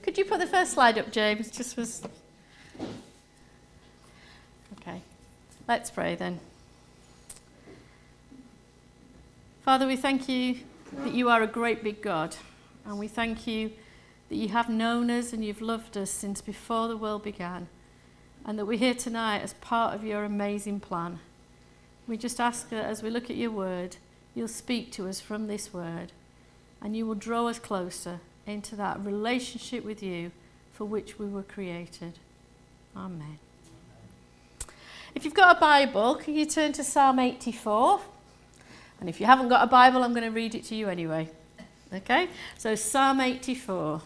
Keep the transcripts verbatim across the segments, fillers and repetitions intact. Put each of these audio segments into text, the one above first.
Could you put the first slide up, James? Just was... Okay. Let's pray then. Father, we thank you that you are a great big God, and we thank you that you have known us and you've loved us since before the world began, and that we're here tonight as part of your amazing plan. We just ask that as we look at your word, you'll speak to us from this word, and you will draw us closer into that relationship with you for which we were created. Amen. If you've got a Bible, can you turn to Psalm eighty-four? And if you haven't got a Bible, I'm going to read it to you anyway. Okay? So Psalm eighty-four.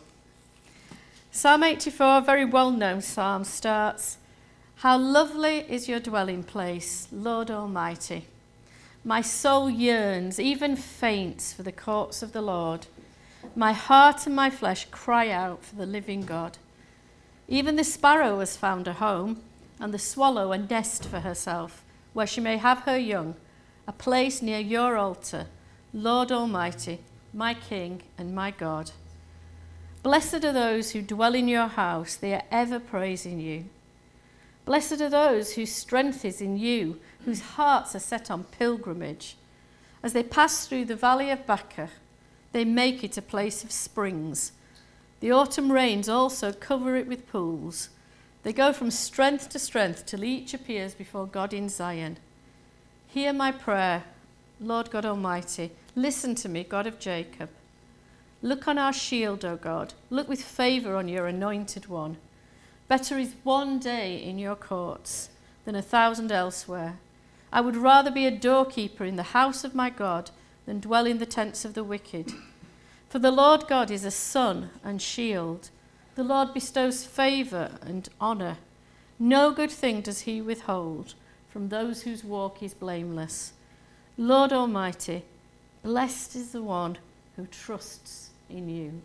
Psalm eighty-four, a very well-known psalm, starts, "How lovely is your dwelling place, Lord Almighty. My soul yearns, even faints, for the courts of the Lord. My heart and my flesh cry out for the living God. Even the sparrow has found a home, and the swallow a nest for herself, where she may have her young, a place near your altar, Lord Almighty, my King and my God. Blessed are those who dwell in your house, they are ever praising you. Blessed are those whose strength is in you, whose hearts are set on pilgrimage. As they pass through the valley of Baca, they make it a place of springs. The autumn rains also cover it with pools. They go from strength to strength till each appears before God in Zion. Hear my prayer, Lord God Almighty. Listen to me, God of Jacob. Look on our shield, O God. Look with favour on your anointed one. Better is one day in your courts than a thousand elsewhere. I would rather be a doorkeeper in the house of my God than dwell in the tents of the wicked. For the Lord God is a sun and shield. The Lord bestows favour and honour. No good thing does he withhold from those whose walk is blameless. Lord Almighty, blessed is the one who trusts in you."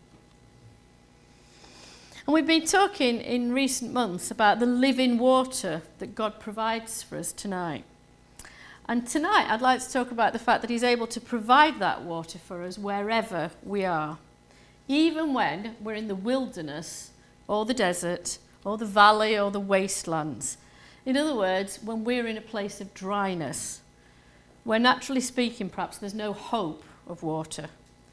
And we've been talking in recent months about the living water that God provides for us tonight. And tonight I'd like to talk about the fact that he's able to provide that water for us wherever we are. Even when we're in the wilderness or the desert or the valley or the wastelands. In other words, when we're in a place of dryness, where naturally speaking perhaps there's no hope of water.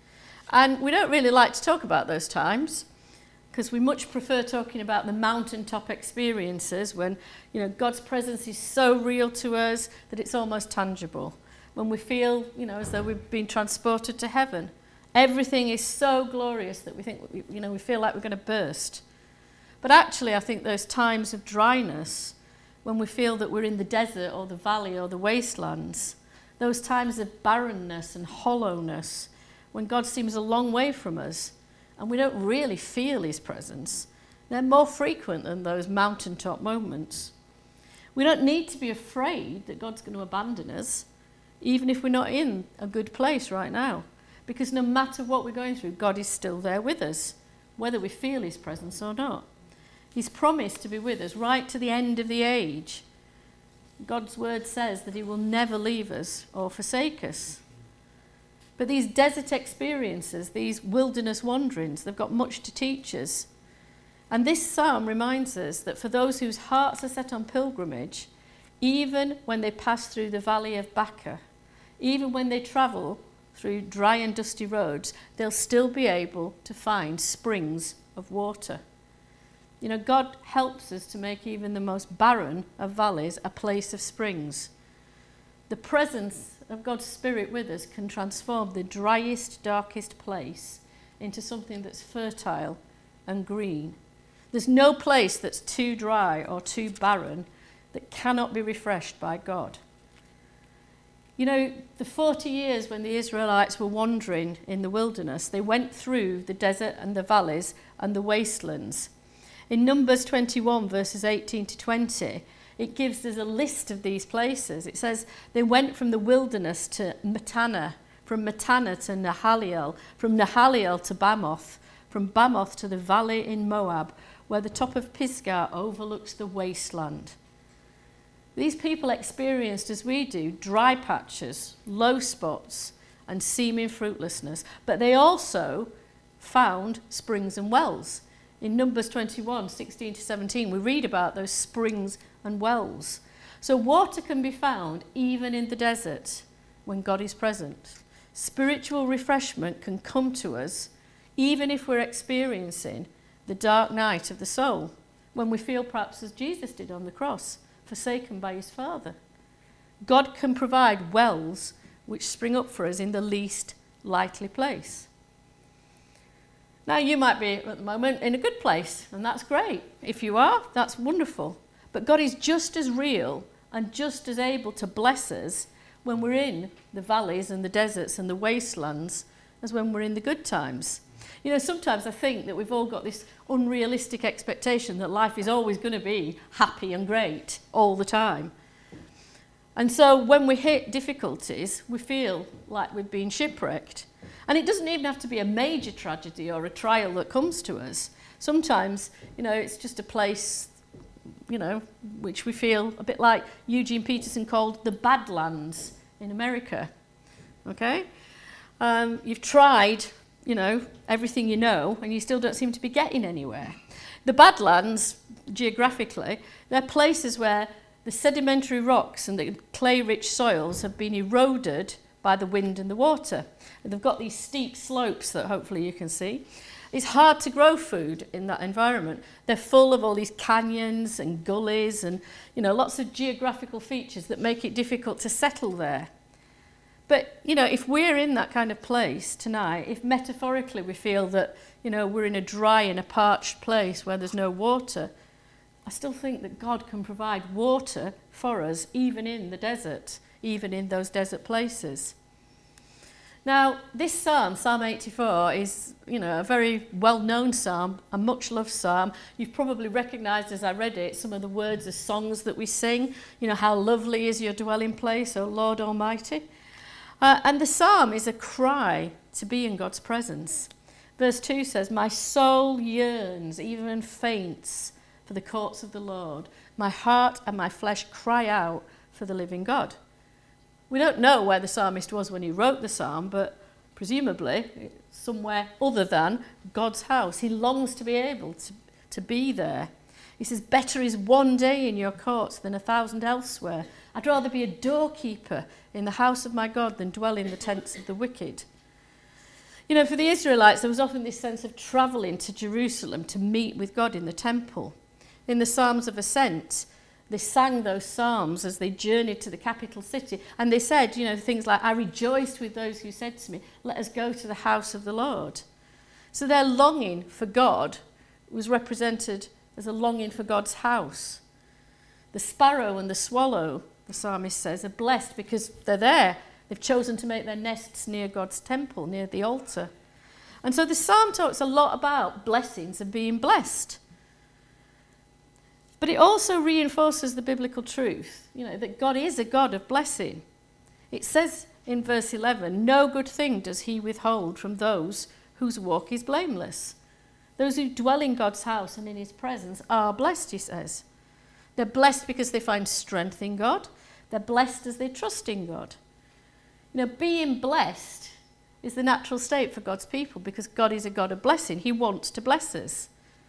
And we don't really like to talk about those times because we much prefer talking about the mountaintop experiences when, you know, God's presence is so real to us that it's almost tangible. When we feel, you know, as though we've been transported to heaven. Everything is so glorious that we think, you know, we feel like we're going to burst. But actually, I think those times of dryness, when we feel that we're in the desert or the valley or the wastelands, those times of barrenness and hollowness, when God seems a long way from us and we don't really feel his presence, they're more frequent than those mountaintop moments. We don't need to be afraid that God's going to abandon us, even if we're not in a good place right now, because no matter what we're going through, God is still there with us, whether we feel his presence or not. He's promised to be with us right to the end of the age. God's word says that he will never leave us or forsake us. But these desert experiences, these wilderness wanderings, they've got much to teach us. And this psalm reminds us that for those whose hearts are set on pilgrimage, even when they pass through the valley of Baca, even when they travel through dry and dusty roads, they'll still be able to find springs of water. You know, God helps us to make even the most barren of valleys a place of springs. The presence of God's Spirit with us can transform the driest, darkest place into something that's fertile and green. There's no place that's too dry or too barren that cannot be refreshed by God. You know, the forty years when the Israelites were wandering in the wilderness, they went through the desert and the valleys and the wastelands. In Numbers twenty-one, verses eighteen to twenty, it gives us a list of these places. It says they went from the wilderness to Mattanah, from Mattanah to Nahaliel, from Nahaliel to Bamoth, from Bamoth to the valley in Moab, where the top of Pisgah overlooks the wasteland. These people experienced, as we do, dry patches, low spots, and seeming fruitlessness, but they also found springs and wells. In Numbers twenty-one, sixteen to seventeen, we read about those springs and wells. So water can be found even in the desert when God is present. Spiritual refreshment can come to us even if we're experiencing the dark night of the soul, when we feel perhaps as Jesus did on the cross, forsaken by his Father. God can provide wells which spring up for us in the least likely place. Now, you might be at the moment in a good place, and that's great. If you are, that's wonderful. But God is just as real and just as able to bless us when we're in the valleys and the deserts and the wastelands as when we're in the good times. You know, sometimes I think that we've all got this unrealistic expectation that life is always going to be happy and great all the time. And so when we hit difficulties, we feel like we've been shipwrecked. And it doesn't even have to be a major tragedy or a trial that comes to us. Sometimes, you know, it's just a place, you know, which we feel a bit like Eugene Peterson called the Badlands in America. Okay? Um, you've tried, you know, everything you know, and you still don't seem to be getting anywhere. The Badlands, geographically, they're places where the sedimentary rocks and the clay-rich soils have been eroded by the wind and the water. And they've got these steep slopes that hopefully you can see. It's hard to grow food in that environment. They're full of all these canyons and gullies and, you know, lots of geographical features that make it difficult to settle there. But, you know, if we're in that kind of place tonight, if metaphorically we feel that, you know, we're in a dry and a parched place where there's no water, I still think that God can provide water for us, even in the desert, even in those desert places. Now, this psalm, Psalm eighty-four, is, you know, a very well-known psalm, a much-loved psalm. You've probably recognised as I read it some of the words of songs that we sing. You know, how lovely is your dwelling place, O Lord Almighty. Uh, and the psalm is a cry to be in God's presence. Verse two says, my soul yearns, even faints, for the courts of the Lord. My heart and my flesh cry out for the living God. We don't know where the psalmist was when he wrote the psalm, but presumably it's somewhere other than God's house. He longs to be able to, to be there. He says, better is one day in your courts than a thousand elsewhere. I'd rather be a doorkeeper in the house of my God than dwell in the tents of the wicked. You know, for the Israelites, there was often this sense of travelling to Jerusalem to meet with God in the temple. In the Psalms of Ascent, they sang those psalms as they journeyed to the capital city. And they said, you know, things like, I rejoiced with those who said to me, let us go to the house of the Lord. So their longing for God was represented as a longing for God's house. The sparrow and the swallow, the psalmist says, are blessed because they're there. They've chosen to make their nests near God's temple, near the altar. And so the psalm talks a lot about blessings and being blessed. But it also reinforces the biblical truth, you know, that God is a God of blessing. It says in verse eleven, no good thing does he withhold from those whose walk is blameless. Those who dwell in God's house and in his presence are blessed, he says. They're blessed because they find strength in God. They're blessed as they trust in God. You know, being blessed is the natural state for God's people because God is a God of blessing. He wants to bless us.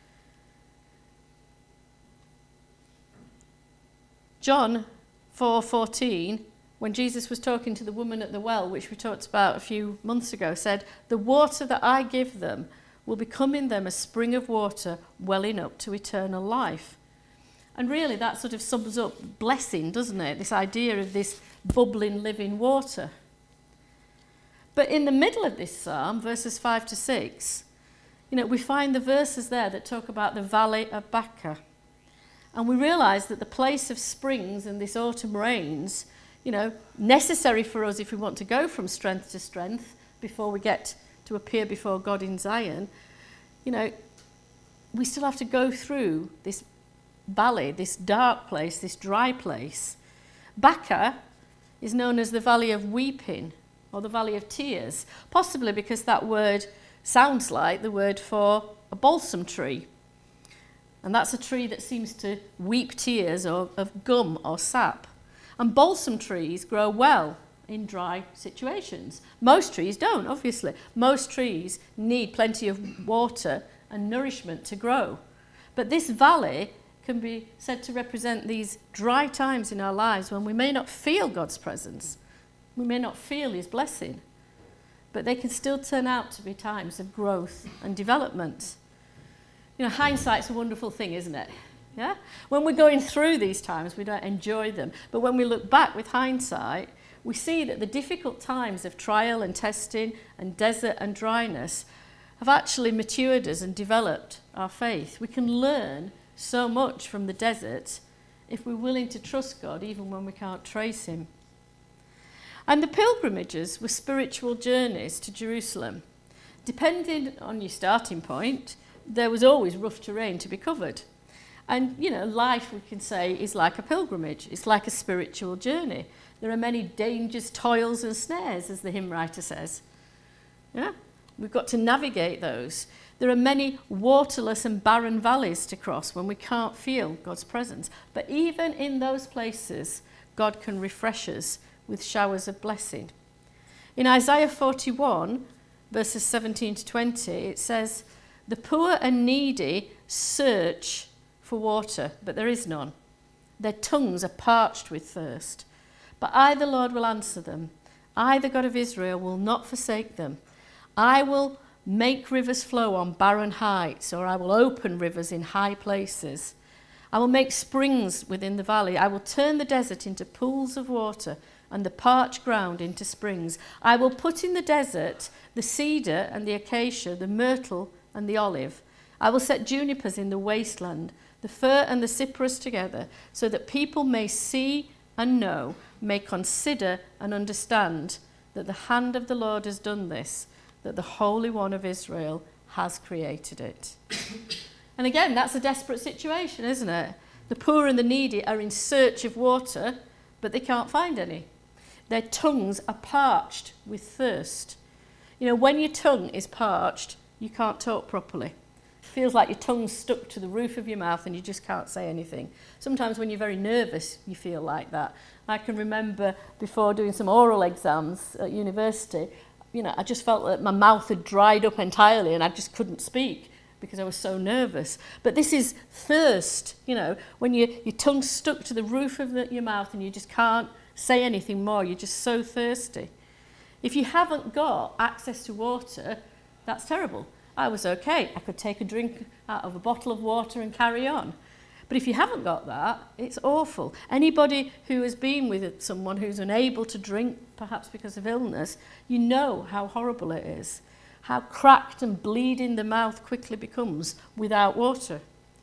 John four fourteen, when Jesus was talking to the woman at the well, which we talked about a few months ago, said, the water that I give them will become in them a spring of water welling up to eternal life. And really that sort of sums up blessing, doesn't it? This idea of this bubbling, living water. But in the middle of this psalm, verses five to six, you know, we find the verses there that talk about the valley of Baca. And we realise that the place of springs and this autumn rains, you know, necessary for us if we want to go from strength to strength before we get to appear before God in Zion, you know, we still have to go through this valley, this dark place, this dry place. Baca is known as the Valley of Weeping or the Valley of Tears, possibly because that word sounds like the word for a balsam tree. And that's a tree that seems to weep tears of, of gum or sap. And balsam trees grow well in dry situations. Most trees don't, obviously. Most trees need plenty of water and nourishment to grow. But this valley can be said to represent these dry times in our lives when we may not feel God's presence, we may not feel his blessing, but they can still turn out to be times of growth and development. You know, hindsight's a wonderful thing, isn't it? Yeah? When we're going through these times, we don't enjoy them. But when we look back with hindsight, we see that the difficult times of trial and testing and desert and dryness have actually matured us and developed our faith. We can learn so much from the desert if we're willing to trust God even when we can't trace him. And the pilgrimages were spiritual journeys to Jerusalem. Depending on your starting point, there was always rough terrain to be covered. And, you know, life, we can say, is like a pilgrimage. It's like a spiritual journey. There are many dangers, toils and snares, as the hymn writer says. Yeah? We've got to navigate those. There are many waterless and barren valleys to cross when we can't feel God's presence. But even in those places, God can refresh us with showers of blessing. In Isaiah forty-one, verses seventeen to twenty, it says, "The poor and needy search for water, but there is none. Their tongues are parched with thirst. But I, the Lord, will answer them. I, the God of Israel, will not forsake them. I will make rivers flow on barren heights, or I will open rivers in high places. I will make springs within the valley. I will turn the desert into pools of water and the parched ground into springs. I will put in the desert the cedar and the acacia, the myrtle and the olive. I will set junipers in the wasteland, the fir and the cypress together, so that people may see and know, may consider and understand that the hand of the Lord has done this, that the Holy One of Israel has created it." And again, that's a desperate situation, isn't it? The poor and the needy are in search of water, but they can't find any. Their tongues are parched with thirst. You know, when your tongue is parched, you can't talk properly. It feels like your tongue's stuck to the roof of your mouth and you just can't say anything. Sometimes when you're very nervous, you feel like that. I can remember before doing some oral exams at university, you know, I just felt that my mouth had dried up entirely and I just couldn't speak because I was so nervous. But this is thirst, you know, when you, your tongue's stuck to the roof of the, your mouth and you just can't say anything more. You're just so thirsty. If you haven't got access to water, that's terrible. I was okay. I could take a drink out of a bottle of water and carry on. But if you haven't got that, it's awful. Anybody who has been with someone who's unable to drink, perhaps because of illness, you know how horrible it is, how cracked and bleeding the mouth quickly becomes without water.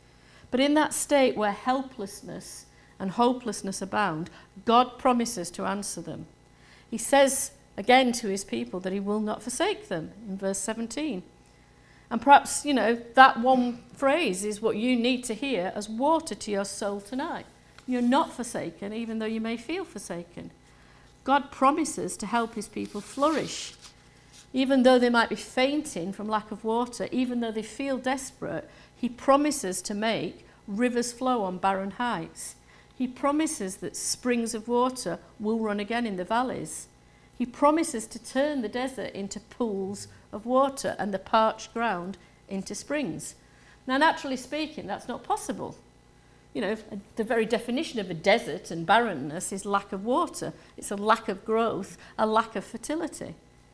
But in that state where helplessness and hopelessness abound, God promises to answer them. He says again to his people that he will not forsake them in verse seventeen. And perhaps, you know, that one phrase is what you need to hear as water to your soul tonight. You're not forsaken, even though you may feel forsaken. God promises to help his people flourish. Even though they might be fainting from lack of water, even though they feel desperate, he promises to make rivers flow on barren heights. He promises that springs of water will run again in the valleys. He promises to turn the desert into pools of water and the parched ground into springs. Now, naturally speaking, that's not possible. You know, the very definition of a desert and barrenness is lack of water. It's a lack of growth, a lack of fertility.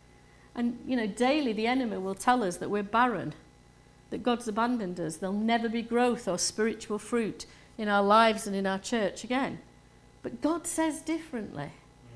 And, you know, daily the enemy will tell us that we're barren, that God's abandoned us. There'll never be growth or spiritual fruit in our lives and in our church again. But God says differently.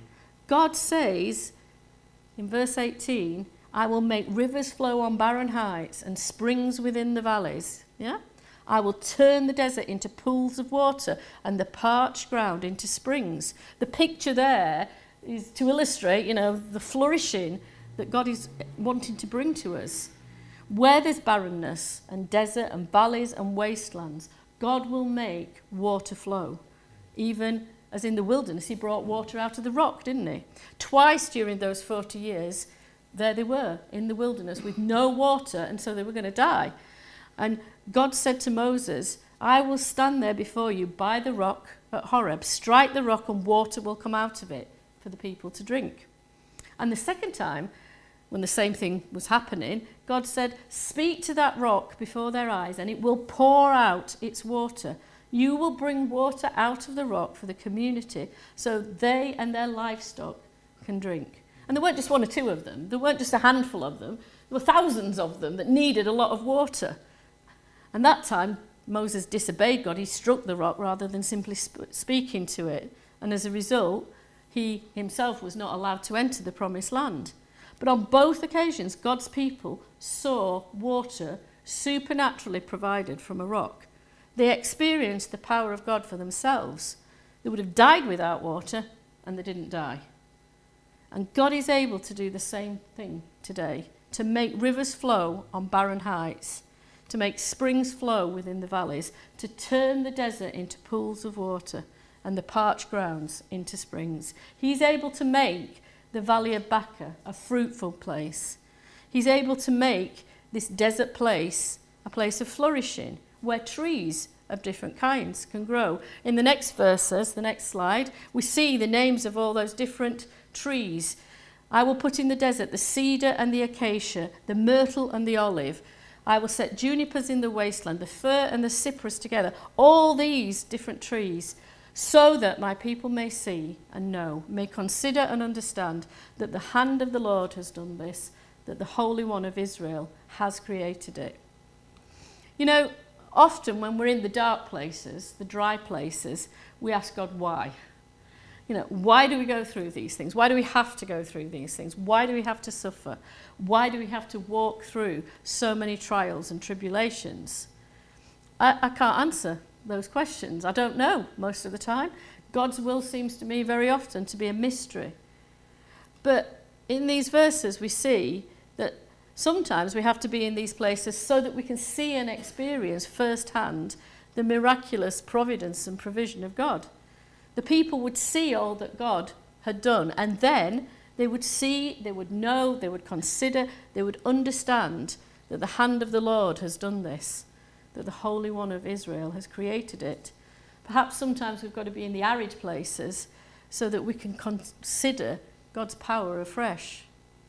God says in verse eighteen, "I will make rivers flow on barren heights and springs within the valleys." Yeah? "I will turn the desert into pools of water and the parched ground into springs." The picture there is to illustrate, you know, the flourishing that God is wanting to bring to us. Where there's barrenness and desert and valleys and wastelands, God will make water flow. Even as in the wilderness, he brought water out of the rock, didn't he? Twice during those forty years, there they were in the wilderness with no water, and so they were going to die. And God said to Moses, "I will stand there before you by the rock at Horeb, strike the rock and water will come out of it for the people to drink." And the second time, when the same thing was happening, God said, speak to that rock before their eyes and it will pour out its water. You will bring water out of the rock for the community so they and their livestock can drink. And there weren't just one or two of them. There weren't just a handful of them. There were thousands of them that needed a lot of water. And that time, Moses disobeyed God. He struck the rock rather than simply sp- speaking to it. And as a result, he himself was not allowed to enter the promised land. But on both occasions, God's people saw water supernaturally provided from a rock. They experienced the power of God for themselves. They would have died without water, and they didn't die. And God is able to do the same thing today, to make rivers flow on barren heights, to make springs flow within the valleys, to turn the desert into pools of water and the parched grounds into springs. He's able to make the Valley of Baca a fruitful place. He's able to make this desert place a place of flourishing, where trees of different kinds can grow. In the next verses, the next slide, we see the names of all those different trees. I will put in the desert the cedar and the acacia, the myrtle and the olive. I will set junipers in the wasteland, the fir and the cypress together, all these different trees, so that my people may see and know, may consider and understand that the hand of the Lord has done this, that the Holy One of Israel has created it. You know, often when we're in the dark places, the dry places, we ask God why. You know, why do we go through these things? Why do we have to go through these things? Why do we have to suffer? Why do we have to walk through so many trials and tribulations? I, I can't answer those questions. I don't know most of the time. God's will seems to me very often to be a mystery. But in these verses we see that sometimes we have to be in these places so that we can see and experience firsthand the miraculous providence and provision of God. The people would see all that God had done, and then they would see, they would know, they would consider, they would understand that the hand of the Lord has done this, that the Holy One of Israel has created it. Perhaps sometimes we've got to be in the arid places so that we can consider God's power afresh.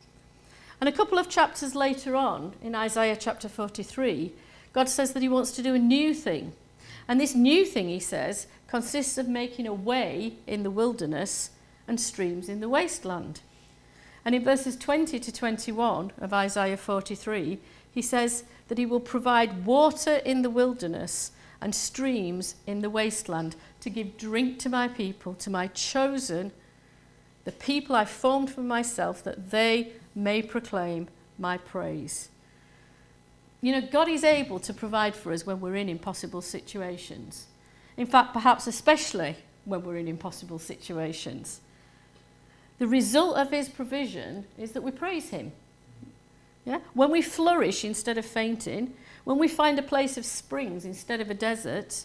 And a couple of chapters later on, in Isaiah chapter forty-three, God says that he wants to do a new thing. And this new thing, he says, consists of making a way in the wilderness and streams in the wasteland. And in verses twenty to twenty-one of Isaiah forty-three, he says that he will provide water in the wilderness and streams in the wasteland to give drink to my people, to my chosen, the people I formed for myself, that they may proclaim my praise. You know, God is able to provide for us when we're in impossible situations. In fact, perhaps especially when we're in impossible situations. The result of his provision is that we praise him. Yeah? When we flourish instead of fainting, when we find a place of springs instead of a desert,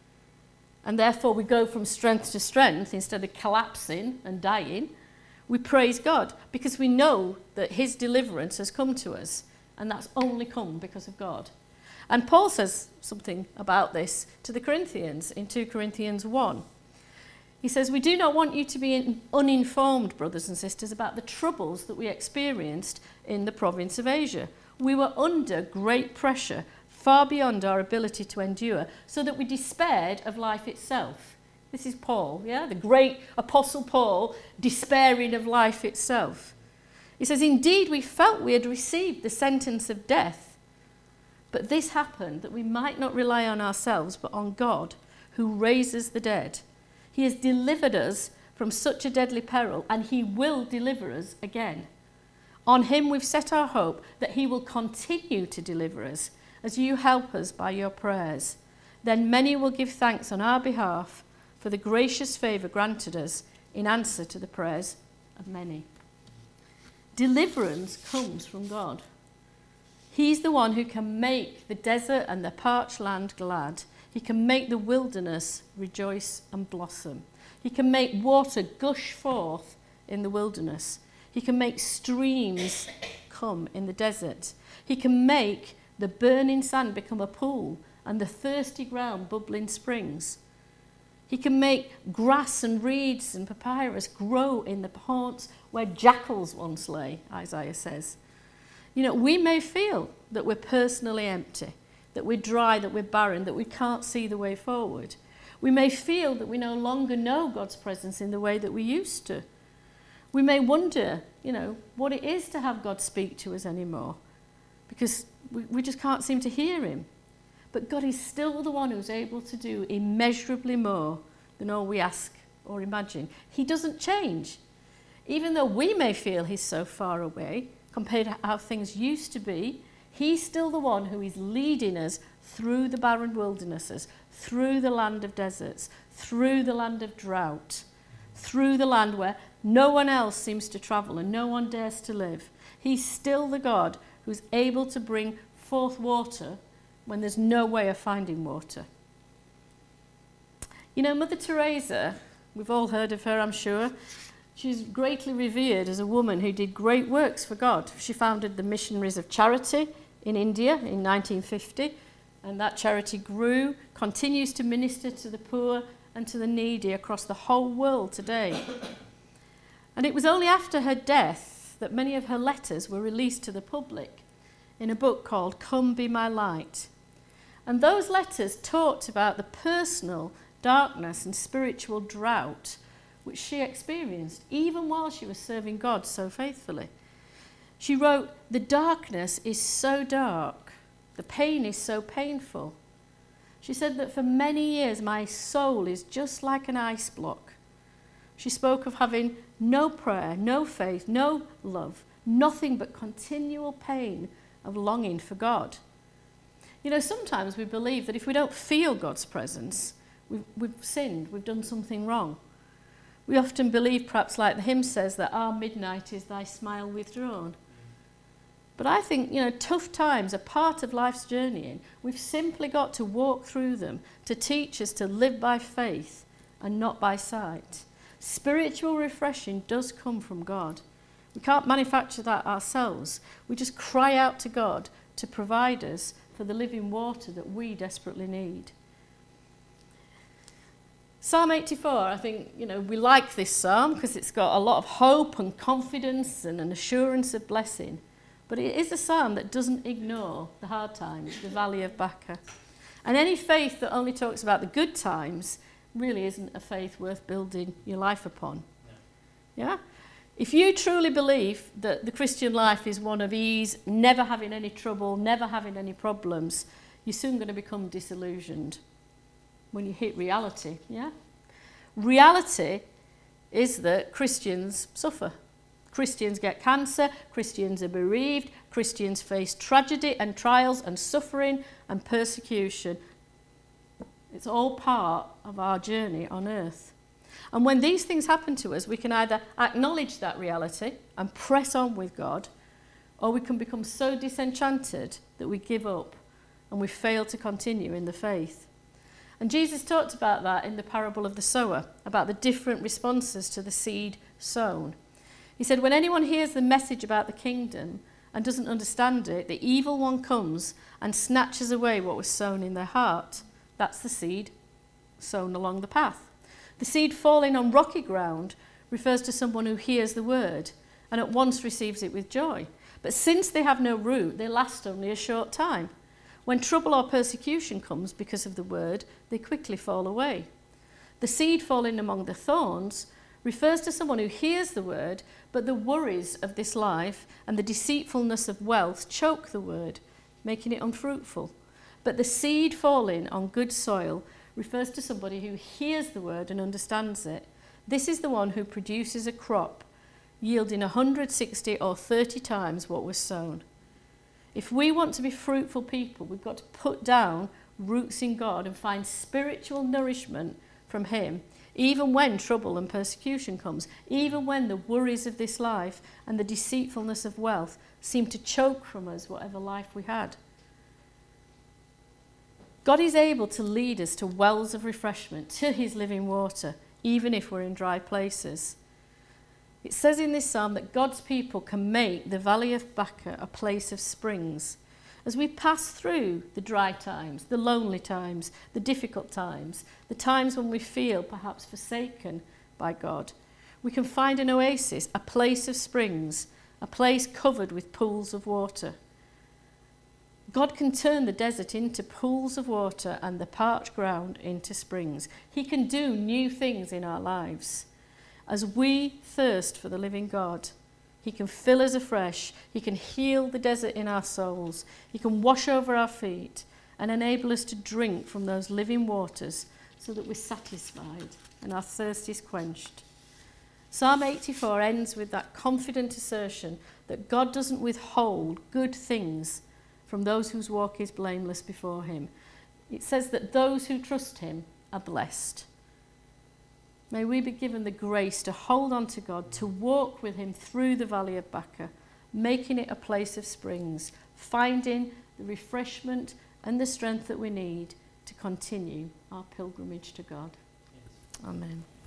and therefore we go from strength to strength instead of collapsing and dying, we praise God because we know that his deliverance has come to us, and that's only come because of God. And Paul says something about this to the Corinthians in two Corinthians one. He says, we do not want you to be uninformed, brothers and sisters, about the troubles that we experienced in the province of Asia. We were under great pressure, far beyond our ability to endure, so that we despaired of life itself. This is Paul, yeah, the great apostle Paul, despairing of life itself. He says, indeed, we felt we had received the sentence of death, but this happened that we might not rely on ourselves, but on God, who raises the dead. He has delivered us from such a deadly peril, and he will deliver us again. On him we've set our hope that he will continue to deliver us as you help us by your prayers. Then many will give thanks on our behalf for the gracious favour granted us in answer to the prayers of many. Deliverance comes from God. He's the one who can make the desert and the parched land glad. He can make the wilderness rejoice and blossom. He can make water gush forth in the wilderness. He can make streams come in the desert. He can make the burning sand become a pool and the thirsty ground bubbling springs. He can make grass and reeds and papyrus grow in the haunts where jackals once lay, Isaiah says. You know, we may feel that we're personally empty, that we're dry, that we're barren, that we can't see the way forward. We may feel that we no longer know God's presence in the way that we used to. We may wonder, you know, what it is to have God speak to us anymore, because we, we just can't seem to hear him. But God is still the one who's able to do immeasurably more than all we ask or imagine. He doesn't change. Even though we may feel he's so far away compared to how things used to be, he's still the one who is leading us through the barren wildernesses, through the land of deserts, through the land of drought, through the land where no one else seems to travel and no one dares to live. He's still the God who's able to bring forth water when there's no way of finding water. You know, Mother Teresa, we've all heard of her, I'm sure. She's greatly revered as a woman who did great works for God. She founded the Missionaries of Charity in India in nineteen fifty, and that charity grew, continues to minister to the poor and to the needy across the whole world today. And it was only after her death that many of her letters were released to the public in a book called Come Be My Light. And those letters talked about the personal darkness and spiritual drought which she experienced, even while she was serving God so faithfully. She wrote, "The darkness is so dark, the pain is so painful." She said that for many years my soul is just like an ice block. She spoke of having no prayer, no faith, no love, nothing but continual pain of longing for God. You know, sometimes we believe that if we don't feel God's presence, we've, we've sinned, we've done something wrong. We often believe, perhaps like the hymn says, that our midnight is thy smile withdrawn. But I think, you know, tough times are part of life's journeying. We've simply got to walk through them to teach us to live by faith and not by sight. Spiritual refreshing does come from God. We can't manufacture that ourselves. We just cry out to God to provide us for the living water that we desperately need. Psalm eighty-four, I think, you know, we like this psalm because it's got a lot of hope and confidence and an assurance of blessing. But it is a psalm that doesn't ignore the hard times, the valley of Baca. And any faith that only talks about the good times really isn't a faith worth building your life upon. Yeah? yeah? If you truly believe that the Christian life is one of ease, never having any trouble, never having any problems, you're soon going to become disillusioned when you hit reality. Yeah? Reality is that Christians suffer. Christians get cancer, Christians are bereaved, Christians face tragedy and trials and suffering and persecution. It's all part of our journey on earth. And when these things happen to us, we can either acknowledge that reality and press on with God, or we can become so disenchanted that we give up and we fail to continue in the faith. And Jesus talked about that in the parable of the sower, about the different responses to the seed sown. He said, when anyone hears the message about the kingdom and doesn't understand it, the evil one comes and snatches away what was sown in their heart. That's the seed sown along the path. The seed falling on rocky ground refers to someone who hears the word and at once receives it with joy. But since they have no root, they last only a short time. When trouble or persecution comes because of the word, they quickly fall away. The seed falling among the thorns refers to someone who hears the word, but the worries of this life and the deceitfulness of wealth choke the word, making it unfruitful. But the seed falling on good soil refers to somebody who hears the word and understands it. This is the one who produces a crop yielding one hundred sixty or thirty times what was sown. If we want to be fruitful people, we've got to put down roots in God and find spiritual nourishment from him, even when trouble and persecution comes, even when the worries of this life and the deceitfulness of wealth seem to choke from us whatever life we had. God is able to lead us to wells of refreshment, to his living water, even if we're in dry places. It says in this psalm that God's people can make the valley of Baca a place of springs. As we pass through the dry times, the lonely times, the difficult times, the times when we feel perhaps forsaken by God, we can find an oasis, a place of springs, a place covered with pools of water. God can turn the desert into pools of water and the parched ground into springs. He can do new things in our lives. As we thirst for the living God, he can fill us afresh. He can heal the desert in our souls. He can wash over our feet and enable us to drink from those living waters so that we're satisfied and our thirst is quenched. Psalm eighty-four ends with that confident assertion that God doesn't withhold good things from those whose walk is blameless before him. It says that those who trust him are blessed. May we be given the grace to hold on to God, to walk with him through the valley of Baca, making it a place of springs, finding the refreshment and the strength that we need to continue our pilgrimage to God. Amen.